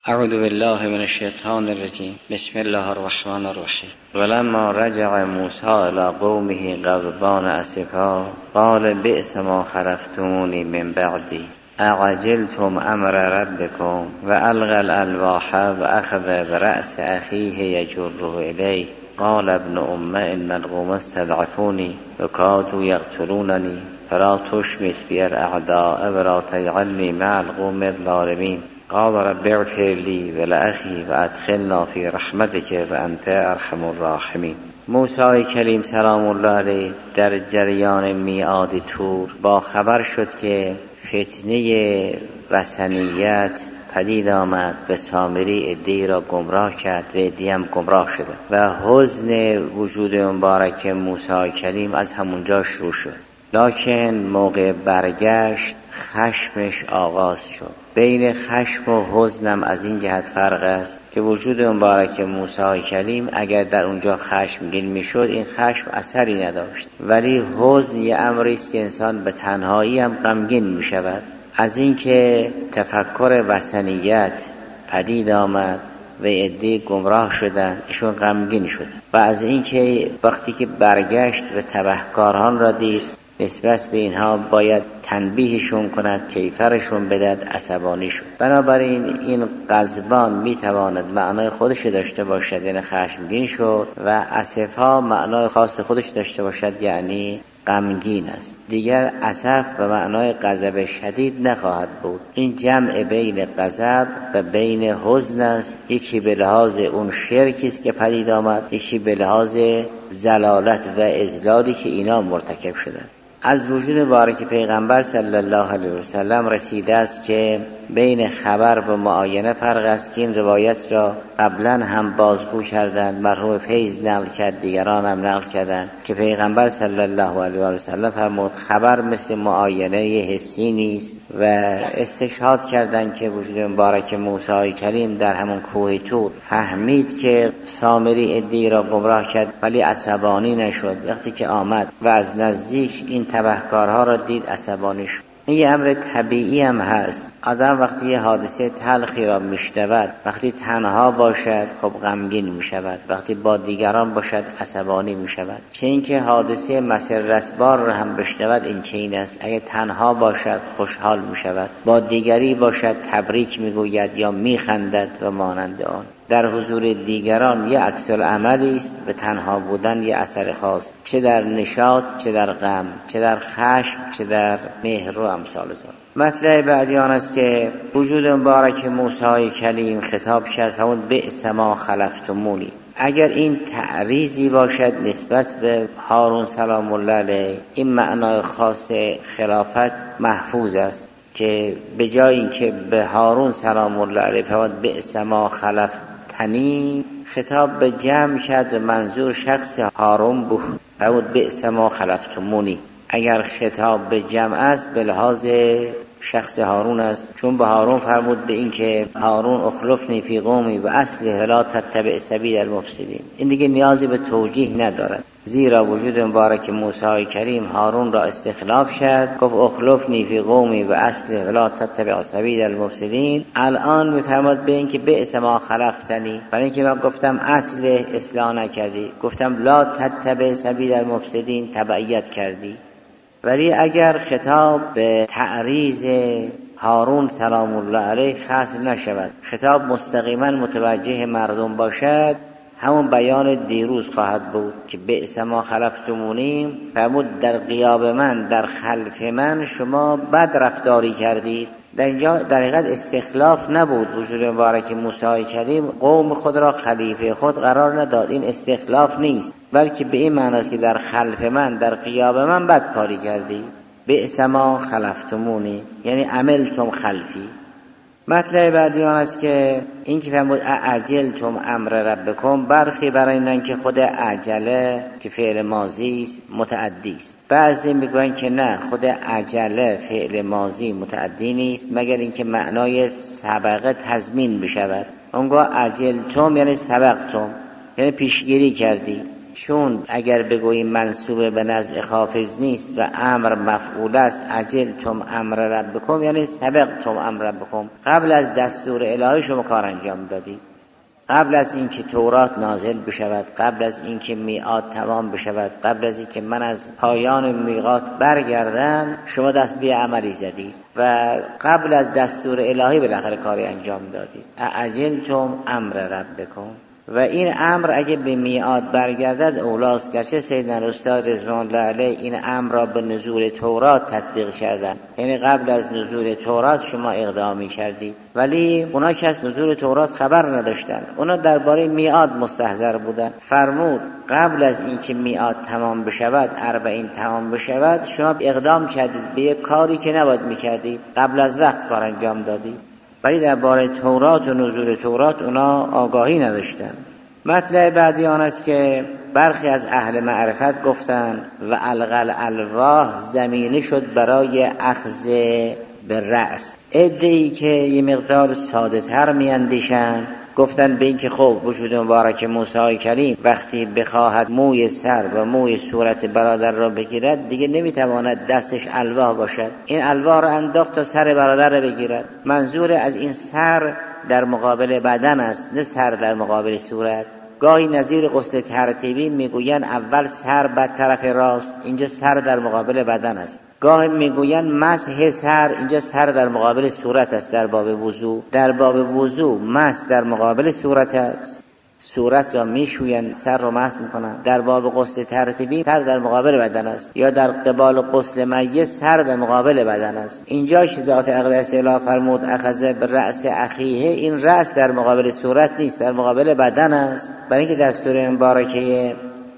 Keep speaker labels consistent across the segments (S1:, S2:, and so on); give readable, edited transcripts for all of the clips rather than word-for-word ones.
S1: اعوذ بالله من الشیطان الرجیم. بسم الله الرحمن الرحیم. ولما رجع موسی الى قومه غضبان اسفا قال بئس ما خلفتمونی من بعدی اعجلتم امر ربکم والقى الالواح واخذ برأس اخیه یجره الیه قال ابن ام ان القوم استضعفوني وكادوا يقتلونني فلا تشمت بي الاعداء ولا تجعلني مع القوم الظالمين قال رب اغفر لي ولأخي وادخلنا في رحمتك وانت ارحم الراحمین. موسی کلیم سلام الله علیه در جریان میعاد طور با خبر شد که فتنه وثنیت پدید آمد و سامری عده‌ای را گمراه کرد و عده‌ای هم گمراه شده و حزن وجود مبارک موسی کلیم از همونجا شروع شد. لکن موقع برگشت خشمش آغاز شد. بین خشم و حزنم از این جهت فرق است که وجود مبارک موسی کلیم اگر در اونجا خشمگین میشد این خشم اثری نداشت، ولی حزن یه امری است که انسان به تنهایی هم غمگین میشود. از اینکه تفکر وثنیت پدید آمد و عده‌ای گمراه شدند ایشون غمگین شد و از اینکه وقتی که برگشت و تبهکاران را دید نسبت به اینها باید تنبیهشون کند، کیفرشون بدهد، عصبانی شد. بنابراین این غضبان میتواند معنای خودش داشته باشد یعنی خشمگین شد و اسفا معنای خاص خودش داشته باشد یعنی غمگین است. دیگر اسف به معنای غضب شدید نخواهد بود. این جمع بین غضب و بین حزن است. یکی به لحاظ اون شرکی است که پدید آمد، یکی به لحاظ ضلالت و اضلالی که اینا مرتکب شدند. از وجود مبارک پیغمبر صلی الله علیه و سلم رسیده است که بین خبر و معاینه فرق است که این روایت را قبلا هم بازگو کردند، مرحوم فیض نقل کرد، دیگران هم نقل کردند که پیغمبر صلی الله علیه و سلم فرمود خبر مثل معاینه حسی نیست و استشهاد کردند که وجود مبارک موسی کلیم در همون کوه طور فهمید که سامری عده‌ای را گمراه کرد ولی عصبانی نشد. وقتی که آمد و از نزدیک این تبهکارها را دید عصبانی شد. این یه امر طبیعی هم هست. آدم وقتی یه حادثه تلخی را میشنود، وقتی تنها باشد خب غمگین میشود، وقتی با دیگران باشد عصبانی میشود. چه اینکه حادثه مسرت‌بار را هم بشنود این چنین است، اگه تنها باشد خوشحال میشود، با دیگری باشد تبریک میگوید یا میخندد و مانند آن. در حضور دیگران یه عکس العملی است، به تنها بودن یه اثر خاص، چه در نشاط، چه در غم، چه در خشم، چه در مهر و امثال ذلک. مطلب بعدی آن است که وجود مبارک موسی کلیم خطاب کرد فرمود بئس ما خلفتمونی. اگر این تعریضی باشد نسبت به هارون سلام الله علیه، این معنای خاص خلافت محفوظ است که به جای اینکه به هارون سلام الله علیه فرمود بئس ما خلفتنی، خطاب به جمع کرد و منظور شخص هارون بود، فرمود بئس ما خلفتمونی. اگر خطاب به جمع است به لحاظ شخص هارون است، چون به هارون فرمود به این که هارون اخلفنی فی قومی و اصلح لا تتبع سبیل المفسدین. این دیگه نیازی به توجیه ندارد، زیرا وجود مبارک موسی کریم هارون را استخلاف کرد، گفت اخلفنی فی قومی و اصلح لا تتبع سبیل المفسدین. الان میفرماد به این که بئس ما خلفتنی، برای اینکه من گفتم اصل اصلاح نکردی، گفتم لا تتبع سبیل المفسدین تبعیت کردی. ولی اگر خطاب به تعریض هارون سلام الله علیه خاص نشود، خطاب مستقیما متوجه مردم باشد، همون بیان دیروز خواهد بود که بئس ما خلفتمونیم، فرمود در غیاب من، در خلف من شما بد رفتاری کردید. در اینجا در حقیقت استخلاف نبود. وجود مبارک موسی کریم قوم خود را خلیفه خود قرار نداد. این استخلاف نیست، بلکه به این معنی است که در خلف من، در غیاب من بد کاری کردی. بئس ما خلفتمونی یعنی عملتم خلفی. مطلب بعدی آن است که این که فرمود اعجلتم امر ربکم، برخی برای اینن که خود عجله که فعل ماضی است متعدی است. بعضی میگوین که نه، خود عجله فعل ماضی متعدی نیست مگر اینکه معنای سبقه تضمین بشود. اونگاه عجلتم یعنی سبقتم، یعنی پیشگیری کردی. چون اگر بگوییم منصوب به نزع خافض نیست و امر مفعول است، عجلتم امر ربکم یعنی سبقتم امر ربکم، قبل از دستور الهی شما کار انجام دادید، قبل از اینکه تورات نازل بشود، قبل از اینکه میعاد تمام بشود، قبل از اینکه من از پایان میقات برگردم، شما دست به عملی زدید و قبل از دستور الهی بالاخره کاری انجام دادید. اعجلتم امر ربکم. و این امر اگه به میعاد برگردد اولاست، گرچه سیدنا استاد رضوان الله علیه این امر را به نزول تورات تطبیق کردن، یعنی قبل از نزول تورات شما اقدامی کردید، ولی اونا که از نزول تورات خبر نداشتن، اونا درباره میعاد مستحضر بودن. فرمود قبل از اینکه میعاد تمام بشود، 40 تمام بشود، شما اقدام کردید به یک کاری که نباید میکردید، قبل از وقت کار انجام دادید، ولی درباره تورات و نزول تورات اونا آگاهی نداشتن. مطلب بعدی آن است که برخی از اهل معرفت گفتن و القل الواح زمینه شد برای اخذ به رأس. عده‌ای که یه مقدار ساده تر میاندیشن گفتن به این که خب وجود مبارک موسی کریم وقتی بخواهد موی سر و موی صورت برادر را بگیرد دیگه نمیتواند دستش الواح باشد، این الواح را انداخت تا سر برادر را بگیرد. منظور از این سر در مقابل بدن است، نه سر در مقابل صورت. گاهی نظیر غسل ترتیبی میگوین اول سر بعد طرف راست، اینجا سر در مقابل بدن است. گاهی میگوین مسح سر، اینجا سر در مقابل صورت است. در باب وضو، در باب وضو مسح در مقابل صورت است، صورت را میشوین، سر را مسح میکنن. در باب غسل ترتیبی سر در مقابل بدن است، یا در قبال غسل میت سر در مقابل بدن است. اینجا که ذات اقدس اله فرمود اخذ برأس اخیه، این رأس در مقابل صورت نیست، در مقابل بدن است. برای اینکه دستور مبارکه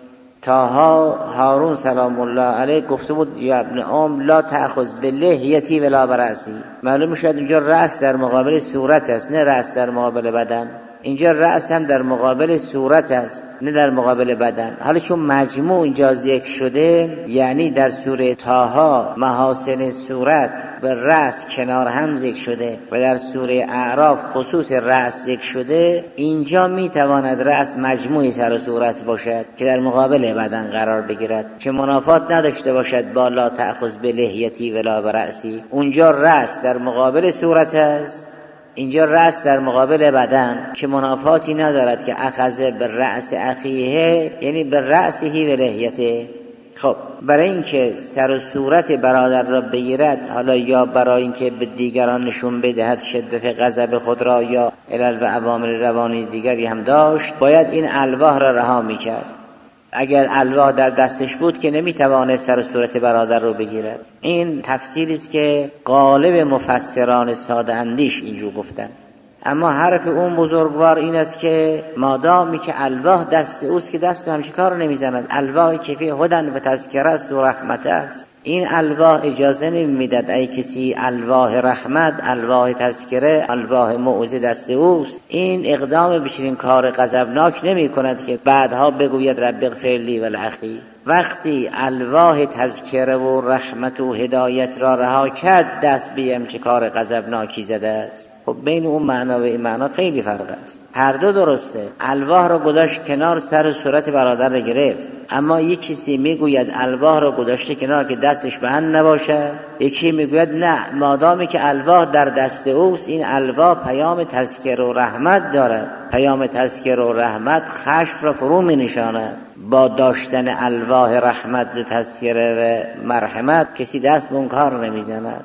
S1: طه هارون سلام الله علیه گفته بود یا ابن ام لا تأخذ بلحیتی ولا برأسی، معلوم شد اینجا رأس در مقابل صورت است، نه رأس در مقابل بدن. اینجا رأس هم در مقابل صورت است، نه در مقابل بدن. حالا چون مجموع اینجا ذکر شده، یعنی در سوره طه محاسن صورت و رأس کنار هم ذکر شده و در سوره اعراف خصوص رأس ذکر شده، اینجا میتواند رأس مجموع سر و صورت باشد که در مقابل بدن قرار بگیرد، که منافات نداشته باشد با لا تأخذ بلحیتی ولا برأسی. اونجا رأس در مقابل صورت است، اینجا رأس در مقابل بدن، که منافاتی ندارد که اخذ به رأس اخیه یعنی به رأسه و لحیته. خب برای اینکه سر و صورت برادر را بگیرد، حالا یا برای اینکه به دیگران نشون بدهد شدت غضب خود را، یا علل و عوامل روانی دیگری هم داشت، باید این الواح را رها میکرد. اگر الواح در دستش بود که نمیتوانه سر و صورت برادر رو بگیرد. این تفسیری است که غالب مفسران ساده اندیش اینجور گفتن. اما حرف اون بزرگوار این است که مادامی که الواح دست اوست که دست به همچین کار نمیزند. الواح که فی هدن و تذکره است و رحمت است. این الواح اجازه نمیداد ای کسی الواح رحمت، الواح تذکره، الواح موعظه دست اوست، این اقدام به چنین کار غضبناک نمی کند که بعدها بگوید رب اغفر لی ولأخی. وقتی الواح تذکره و رحمت و هدایت را رها کرد، دست به همچین کار غضبناکی زده است. خب بین اون معنا و این معنا خیلی فرق است. هر دو درسته. الواح را گذاشت کنار، سر و صورت برادر را گرفت. اما یک کسی میگوید الواح را گذاشته کنار که دستش بند نباشه، یکی میگوید نه، مادامی که الواح در دست اوست، این الواح پیام تذکر و رحمت دارد. پیام تذکر و رحمت خشم را فرو می نشاند. با داشتن الواح رحمت، تذکر و مرحمت کسی دست به اون کار نمیزند.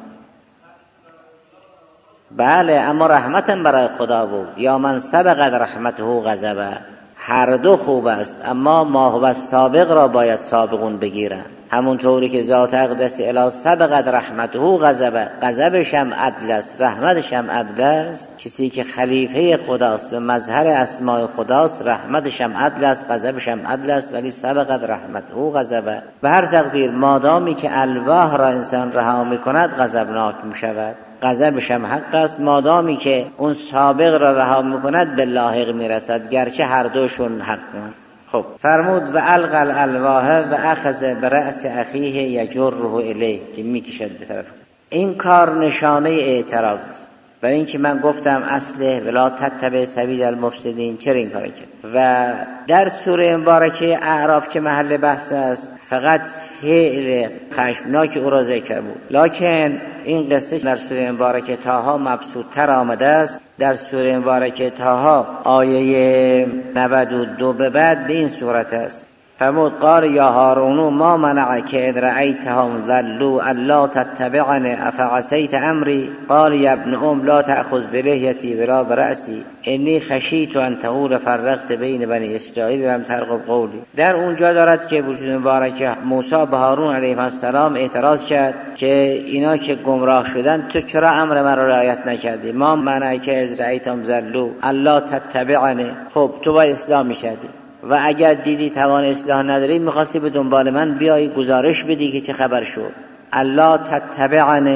S1: بله، اما رحمتم برای خدا بود. یا من سبقت رحمته غضبه. هر دو خوب است، اما ما هو سابق را باید سابقون بگیرن. همونطوری که ذات اقدس اله سبقت رحمته غضبه، غضبش هم عدل است، رحمتش هم عدل است. کسی که خلیفه خداست و مظهر اسماء خداست، رحمتش هم عدل است، غضبش هم عدل است، ولی سبقت رحمته غضبه. به هر تقدیر مادامی که الواح را انسان رها میکند غضبناک میشود، غضبش هم حق است. مادامی که اون سابق را رها میکند به لاحق میرسد، گرچه هر دوشون حقند. خب فرمود و القل الواح و اخذ برأس اخیه یجره الیه، که میکشد به طرف. این کار نشانه اعتراض است. برای اینکه من گفتم اصله ولا تتبع سبیل المفسدین، چرا این کار کرد؟ و در سوره مبارکه اعراف که محل بحث است فقط فعل خشمناک او را ذکر بود، لکن این قصه در سوره مبارکه طه مبسوط‌تر آمده است. در سوره مبارکه طه آیه 92 به بعد به این صورت است: فرمود قال یا هارون ما منعک اذ رأیتهم ضلوا الا تتبعنی افعصیت امری قال یا ابن ام لا تأخذ بلحیتی ولا برأسی انی خشیت ان تقول فرقت بین بنی اسرائیل ولم ترقب قولی. در اونجا دارد که وجود مبارک موسی به هارون علیه السلام اعتراض کرد که اینا که گمراه شدن تو چرا امر من را رعایت نکردی؟ ما منعک اذ رأیتهم ضلوا الا تتبعنی، خب تو باید اسلام میکردی و اگر دیدی توان اصلاح نداری میخواستی به دنبال من بیایی گزارش بدی که چه خبر شد. الا تتبعنی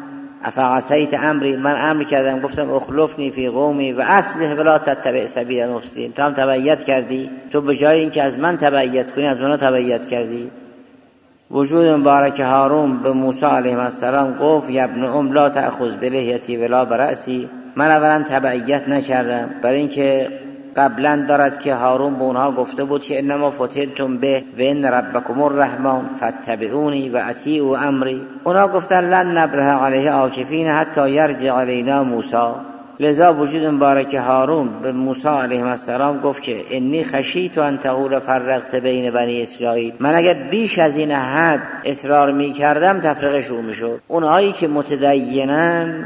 S1: افعصیت امری، من امر کردم گفتم اخلفنی فی قومی و اصلح ولا تتبع سبیل المفسدین، تو هم تبعیت کردی، تو به جای اینکه از من تبعیت کنی از اونا تبعیت کردی. وجود مبارک هارون به موسی علیه السلام گفت یا ابن ام لا تأخذ بلحیتی ولا برأسی، من اولا تبعیت نکردم برای اینکه قبلا دارد که هارون به اونها گفته بود که انما فتنتم به و ان ربکم الرحمن فاتبعونی و اطیعوا امری. اونا گفتن لن نبرح علیه عاکفین حتی یرجع الینا موسی. لذا وجود مبارک هارون به موسی علیه السلام گفت که انی خشیت ان تقول فرقت بین بنی اسرائیل، من اگر بیش از این حد اصرار می کردم تفرقه شروع می شد. اونهایی که متدینن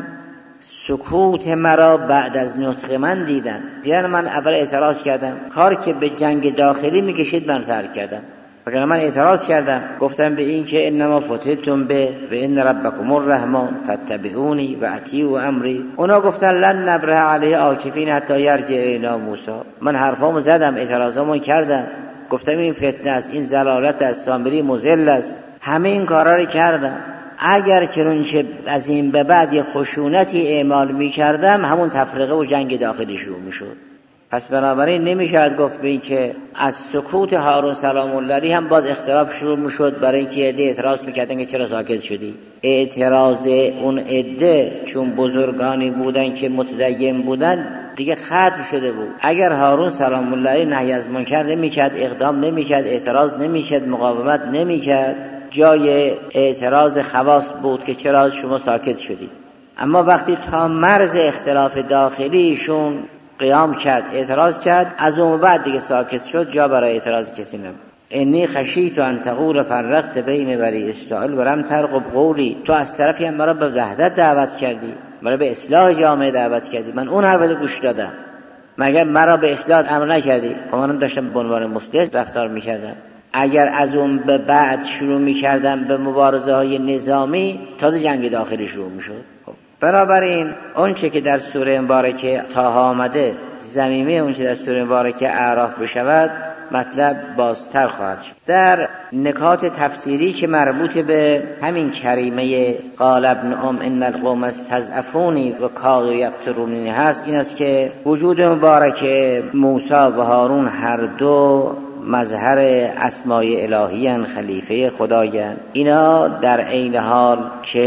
S1: سکوت مرا بعد از نطق من دیدن من اول اعتراض کردم، کار که به جنگ داخلی میکشید من ترک کردم، وگرنه من اعتراض کردم گفتم به این که انما فتنتم به و ان ربکم الرحمن فاتبعونی و اطیعوا امری. اونا گفتن لن نبرح علیه عاکفین حتی یرجع الینا موسی. من حرفامو زدم، اعتراضامو کردم، گفتم این فتنه است، این ضلالت است، سامری مضل است، همه این کارا رو کردم. اگر چنانچه از این به بعد یه خشونتی اعمال می کردم همون تفرقه و جنگ داخلی شروع می شد. پس بنابراین نمیشد گفت به این که از سکوت هارون سلام الله علیه هم باز اختلاف شروع می شد، برای اینکه عده اعتراض می کردن که چرا ساکت شدی. اعتراض اون عده چون بزرگانی بودن که متدین بودن دیگه ختم شده بود. اگر هارون سلام الله علیه نهی از منکر نمی کرد، اقدام نمی کرد، اعتراض نمی کرد، مقاومت نمی کرد، جای اعتراض خواص بود که چرا شما ساکت شدی. اما وقتی تا مرز اختلاف داخلیشون قیام کرد، اعتراض کرد، از اون بعد دیگه ساکت شد، جا برای اعتراض کسی نبود. انی خشیت ان تقول فرقت بین بنی اسرائیل ولم ترقب قولی، تو از طرفی هم مرا به وحدت دعوت کردی، مرا به اصلاح جامعه دعوت کردی، من اون حرفت گوش دادم، مگر مرا به اصلاح امر نکردی؟ من داشتم به عنوان مصلح رفتار میکردم. اگر از اون به بعد شروع می‌کردم به مبارزه های نظامی تازه جنگ داخلی شروع می‌شد. بنابراین اون چه که در سوره مبارکه طه آمده ضمیمه اون چه در سوره مبارکه اعراف بشود مطلب بازتر خواهد شد. در نکات تفسیری که مربوط به همین کریمه قال ابن ام ان القوم استضعفونی و کادوا یقتلوننی هست، این است که وجود مبارک موسی و هارون هر دو مظهر اسمای الهیان، خلیفه خدایان، اینا در عین حال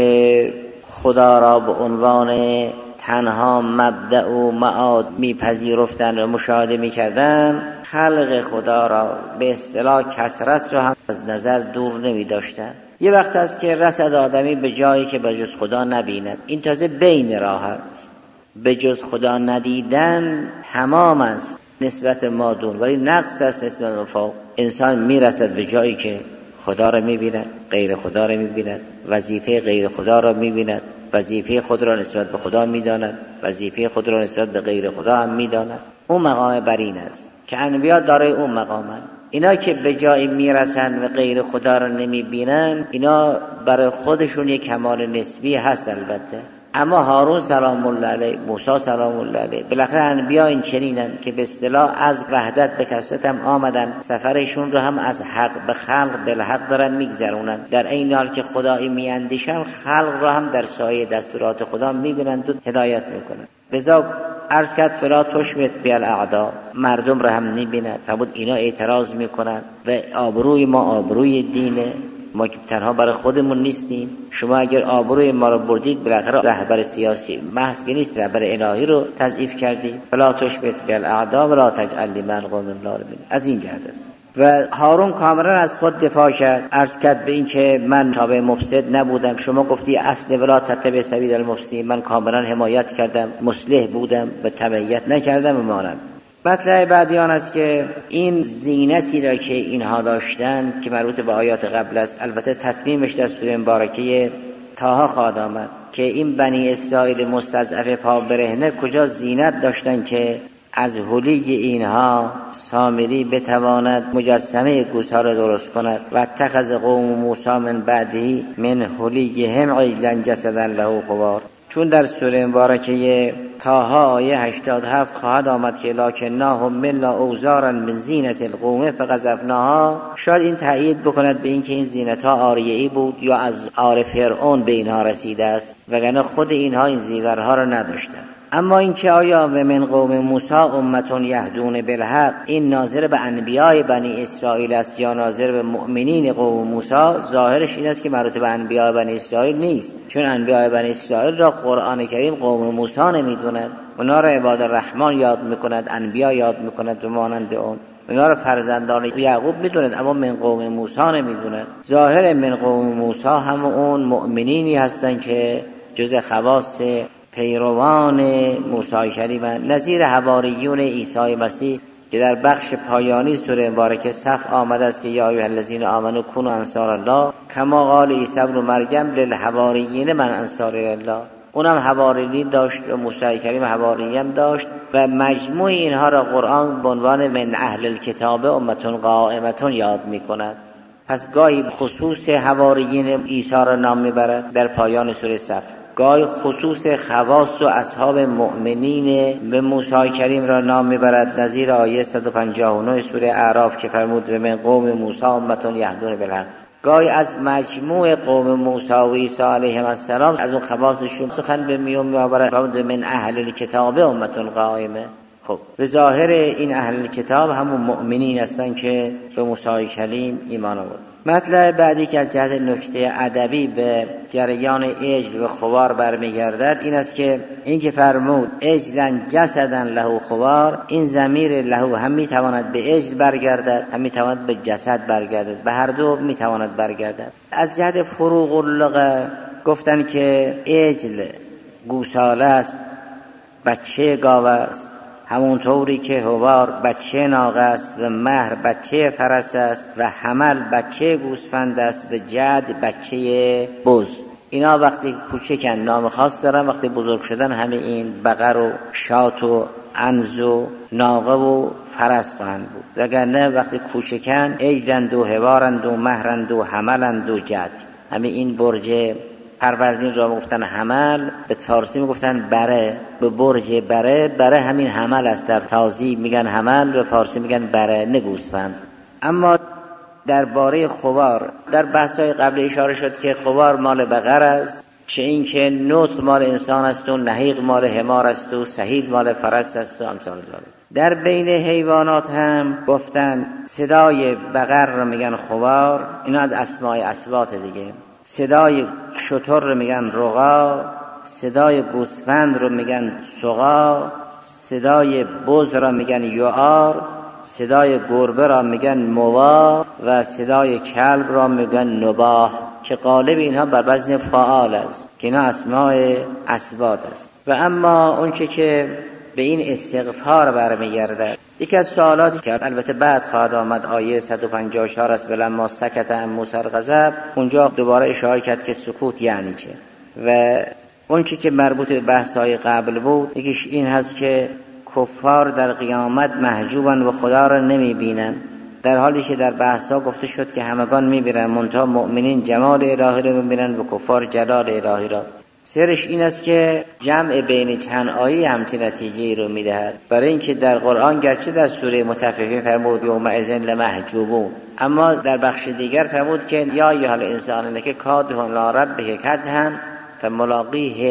S1: که خدا را به عنوان تنها مبدأ و معاد میپذیرفتن و مشاهده میکردن، خلق خدا را به اصطلاح کثرت را هم از نظر دور نمیداشتن. یه وقت است که رسد آدمی به جایی که به جز خدا نبیند، این تازه بین راه است. به جز خدا ندیدن تمام است نسبت مادون، ولی نقص است نسبت مفاق. انسان میرسد به جایی که خدا را میبیند، غیر خدا را میبیند، وظیفه غیر خدا را میبیند، وظیفه خود را نسبت به خدا میداند، وظیفه خود را نسبت به غیر خدا هم میداند. اون مقام برین است که انبیا دارای اون مقامن. اینا که به جایی میرسن و غیر خدا را نمیبینن، اینا برای خودشون یک کمال نسبی هست البته. اما هارون سلام الله علیه، موسی سلام الله علیه، بالاخره انبیا این چنینن که به اصطلاح از وحدت به کثرت هم آمدن، سفرشون رو هم از حق به خلق بالحق دارن میگذرونن، در این حال که خدایی میاندیشن خلق رو هم در سایه دستورات خدا میبینند و هدایت میکنن. لذا عرض کرد فلا تشمت بالاعداء، مردم رو هم نمیبیند. فرمود اینا اعتراض میکنن و آبروی ما آبروی دینه، ما که تنها برای خودمون نیستیم. شما اگر آبروی ما رو بردید بالاخره رهبر سیاسی محض که نیست، رهبر الهی رو تضعیف کردید. فلا تشمت بالاعداء ولا تجعل لمن القوم الظالمین. از این جهت است. و هارون کاملا از خود دفاع کرد، عرض کرد به این که من تابع مفسد نبودم. شما گفتی اصل ولا تتبع سبیل المفسدین، من کاملا حمایت کردم، مصلح بودم و تبعیت نکردم و مانند. مطلب بعدی آن است که این زینتی را که اینها داشتن که مربوط به آیات قبل است، البته تتمیمش در سوره مبارکه طه خواهد آمد که این بنی اسرائیل مستضعف پا برهنه کجا زینت داشتن که از حلی اینها سامری بتواند مجسمه گوسا را درست کند. و اتخذ قوم موسی من بعده من حلیهم عجلا جسدا له خوار. چون در سوره مبارکه طه آیه 87 خواهد آمد که لکناهم منا اوزارا من زینت القوم فقذفناها، شاید این تأیید بکند به این که این زینت ها عاریه‌ای بود یا از آر فرعون به اینها رسیده است، وگرنه خود اینها این زیورها را نداشتند. اما این که آیا و من قوم موسی امتون یهدون بالحق، این ناظر به انبیاء بنی اسرائیل است یا ناظر به مؤمنین قوم موسی؟ ظاهرش این است که مربوط به انبیاء بنی اسرائیل نیست، چون انبیاء بنی اسرائیل را قرآن کریم قوم موسی نمیدوند. اونا را عباد الرحمن یاد میکند، انبیاء یاد میکند به مانند اون. اونا را فرزندان یعقوب میدوند، اما من قوم موسی نمیدوند. ظاهر من قوم موسی هم اون مؤمنینی هستند که جز خواص پیروان موسی کریم، نظیر حواریون عیسی مسیح که در بخش پایانی سوره مبارکه صف آمده است که یا ایها الذین آمنوا کونوا انصار الله کما قال عیسی ابن مریم للحواریین من انصار الله. اونم حواریین داشت و موسی کریم حواریین داشت و مجموع اینها را قرآن به عنوان من اهل الکتاب امتون قائمتون یاد میکند. پس گاهی خصوص حواریین عیسی را نام میبرد در پایان سوره صف، گاهی خصوص خواص و اصحاب مؤمنین به موسی کریم را نام میبرد، نظیر آیه 159 سوره اعراف که فرمود به من قوم موسی امتون یهدون بالحق. گاهی از مجموع قوم موسی و عیسی علیهم السلام از اون خواصشون سخن به میون میبرد، من اهل الکتاب امتون قائمه. خب به ظاهر این اهل الکتاب همون مؤمنین هستن که به موسی کریم ایمان آورد. مطلب بعدی که از جهت نکته ادبی به جریان عجل و خوار برمیگردد این است که این که فرمود عجلا جسدا له خوار، این ضمیر له هم میتواند به عجل برگردد، هم میتواند به جسد برگردد، به هر دو میتواند برگردد. از جهت فروق اللغه گفتن که عجل گوساله است، بچه گاو است، همونطوری که حوار بچه ناقه است و مهر بچه فرس است و حمل بچه گوسفند است و جد بچه بز. اینا وقتی کوچکن نام خاص دارن، وقتی بزرگ شدن همه این بقر و شات و عنز و ناقه و فرس خواهند بود، وگرنه وقتی کوچکن عجلند و حوارند و مهرند و حملند و جد. همه این برج پروردین را گفتن حمل، به فارسی میگفتن بره، به برج بره، بره همین حمل است، در تازی میگن حمل، به فارسی میگن بره نگوسفند. اما درباره خوار در بحث‌های قبل اشاره شد که خوار مال بقر است، چه این که نطق مال انسان است و نهیق مال حمار است و سهیل مال فرس است و امثال ذالک. در بین حیوانات هم گفتن صدای بقر رو میگن خوار، اینا از اسماء اصوات دیگه. صدای شتر رو میگن رغا، صدای گوسفند رو میگن سغا، صدای بز را میگن یعار، صدای گربه را میگن موا و صدای کلب را میگن نباح، که قالب اینها بر وزن فعال است که اینا اسماء اصوات است. و اما اون که به این استغفار برمیگرده، یکی از سوالاتی که البته بعد خواهد آمد آیه 154 است، بلما سکت عن موسی الغضب، اونجا دوباره اشاره کرد که سکوت یعنی چه. و اون که مربوط به بحث‌های قبل بود، یکیش این هست که کفار در قیامت محجوبن و خدا را نمیبینن، در حالی که در بحث‌ها گفته شد که همگان میبینن، منتها مؤمنین جمال الهی را میبینن و کفار جلال الهی را. سرش این است که جمع بین چند آیه همچین نتیجه رو میدهد، برای اینکه در قرآن گرچه در سوره مطففین فرمود یومئذ لمحجوبون، اما در بخش دیگر فرمود که یا ایها الانسان انک کادح الی ربک کدحا فملاقیه،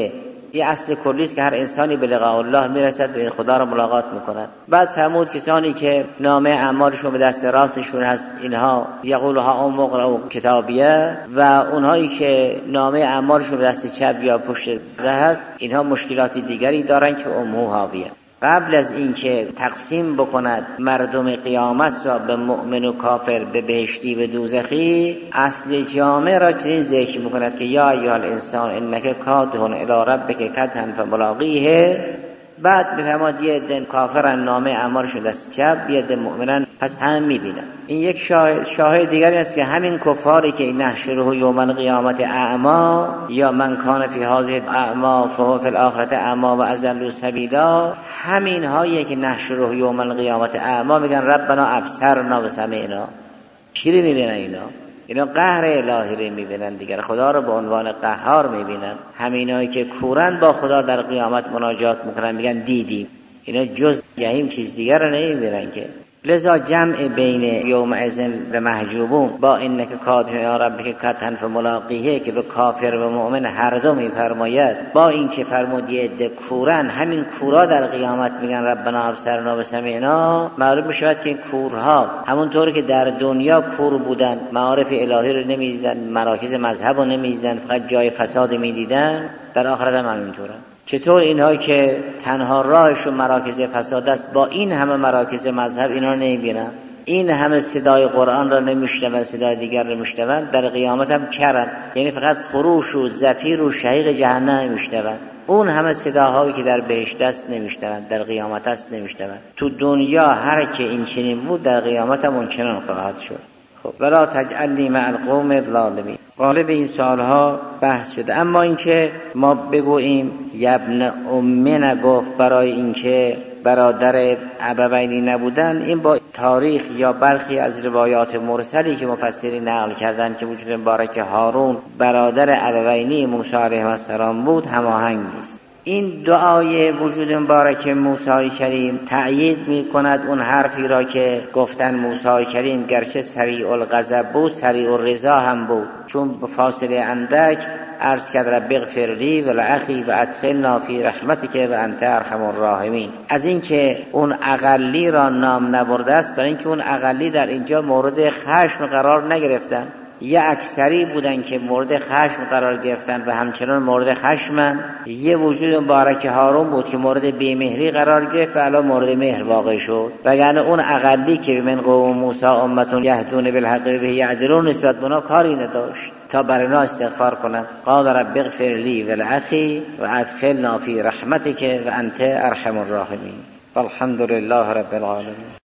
S1: این اصل کلی است که هر انسانی به لقاء الله میرسد و خدا را ملاقات میکند. بعد فرمود کسانی که نامه اعمالشون به دست راستشون هست اینها یقولها ام اقرؤ کتابیه، و اونهایی که نامه اعمالشون به دست چپ یا پشت هست اینها مشکلاتی دیگری دارن که امه حاویه. قبل از اینکه تقسیم بکند مردم قیامت را به مؤمن و کافر، به بهشتی و دوزخی، اصل جامع را چنین ذکر میکند که یا ایها الانسان انک کادح الی ربک کدحا فملاقیه. بعد میفرماد یه عده کافرن نامه اعمالشون دست چپ، یه عده مؤمنن، پس هم میبینن. این یک شاهد دیگری است که همین کفاری که نحشره یوم القیامت اعما یا من کان فی هذه اعما فهو فی الاخرة اعما و اضل سبیلا، همین هایی که نحشره یوم القیامت اعما میگن ربنا ابصرنا و سمعنا. چی رو میبینن اینا قهر الهی رو میبینن دیگر، خدا رو به عنوان قهار میبینن. همینایی که کورن با خدا در قیامت مناجات میکنن میگن دیدیم. اینا جز جهنم چیز دیگر رو نمیبینن که. لذا جمع بین یومئذ به محجوبون با انک کادح الی ربک کدحا فملاقیه که به کافر و مؤمن هر دو میفرماید، با این که فرمود یه عده کورن، همین کورا در قیامت میگن ربنا ابصرنا و سمعنا. معلوم میشود که این کورها همونطور که در دنیا کور بودن، معارف الهی رو نمیدیدن، مراکز مذهب رو نمیدیدن، فقط جای فساد میدیدن، در آخرت هم همینطوره. چطور اینهایی که تنها راهشون مراکز فساد است با این همه مراکز مذهب اینا رو نمیبینن، این همه صدای قرآن را نمیشنون، صدای دیگر را میشنون، در قیامت هم کرن، یعنی فقط خروش و زفیر و شهیق جهنم میشنون. اون همه صداهایی که در بهشت است نمیشنون، در قیامت است نمیشنون. تو دنیا هر که این چنین بود در قیامت هم اون چنان خواهد شد. خب ولا تجعلنی مع القوم الظالمین. غالب این سالها بحث شده، اما اینکه ما بگوییم یبن امه نگفت برای اینکه برادر ابوینی نبودن، این با تاریخ یا برخی از روایات مرسلی که مفسرین نقل کردن که وجود مبارک هارون برادر ابوینی موسی علیه السلام بود هماهنگ نیست. این دعای وجود مبارک موسی کریم تأیید می کند اون حرفی را که گفتن موسی کریم گرچه سریع الغضب بود سریع الرضا هم بود، چون به فاصله اندک عرض کرد رب اغفر لی و لأخی و ادخلنا فی رحمتک و انت ارحم الراحمین. از این که اون اقلی را نام نبرده است برای اینکه اون اقلی در اینجا مورد خشم قرار نگرفتن، یه اکثری بودن که مورد خشم قرار گرفتن و همچنان مورد خشمن. یه وجود مبارک هارون بود که مورد بیمهری قرار گرفت و الان مورد مهر واقع شد. وگرنه اون اقلی که من قوم موسی امتون یهدون بالحق و به یعدلون نسبت به اونا کاری نداشت تا برای اونا استغفار کنند. قال رب اغفر لی و لأخی و ادخلنا فی رحمتک و انت ارحم الراحمین. والحمد لله رب العالمین.